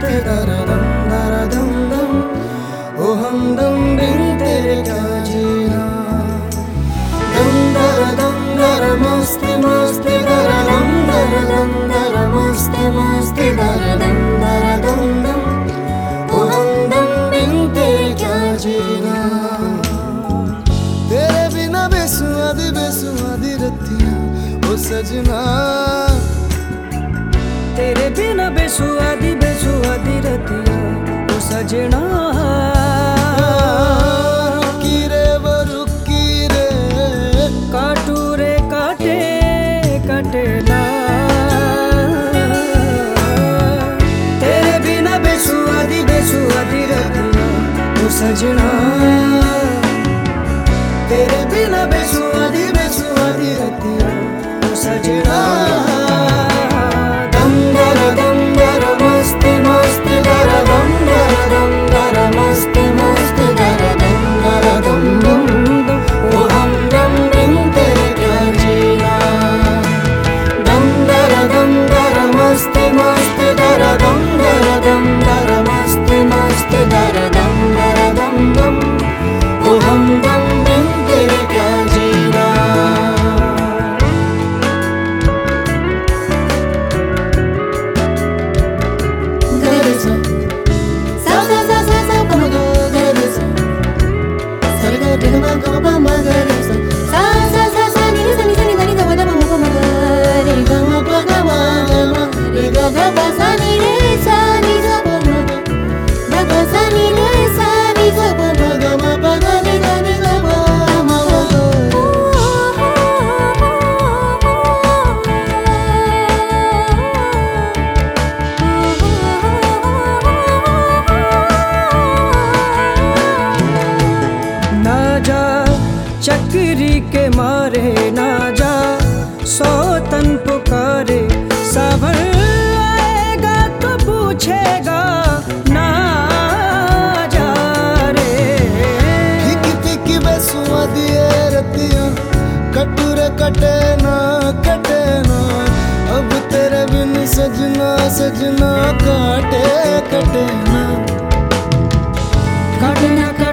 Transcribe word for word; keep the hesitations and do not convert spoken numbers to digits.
मस्त दर दम दर दम दम, ओ हमदम बिन तेरे क्या जीना। दम दर दम दर मस्त मस्त दर दम दर दम दर मस्त मस्त दर दम दर दम दम, ओ हमदम बिन तेरे क्या जीना। तेरे बिना बेसुआदी बेसुआदी रतियां ओ सजना, तेरे बिना बेसुआदी बेसुआदी रतियां ओ सजना। रुकी रे वो रुकी रे, काटू रे काटे काटे ना। तेरे बिना बेसुआदी बेसुआदी रतियां ओ सजना, तेरे बिना बेसुआदी बेसुआदी रतियां ओ सजना। दम दर दम दर मस्त मस्त दर दम दर दम दर मस्त मस्त दर दम दर दम दम, ओ हमदम बिन तेरे क्या जीना। दम दर दम दर मस्त मस्त दर दम दर दम दर मस्त मस्त दर दम दर दम दम, ओ हमदम बिन तेरे क्या जीना। चक्री के मारे ना जा सौतन पुकारे, सावन आएगा तो पूछेगा ना जा रे। फीकी फीकी बेसुआदी रतियां कटुरे कटे ना कटे ना, अब तेरे बिन सजना सजना काटे कटे ना। काटे ना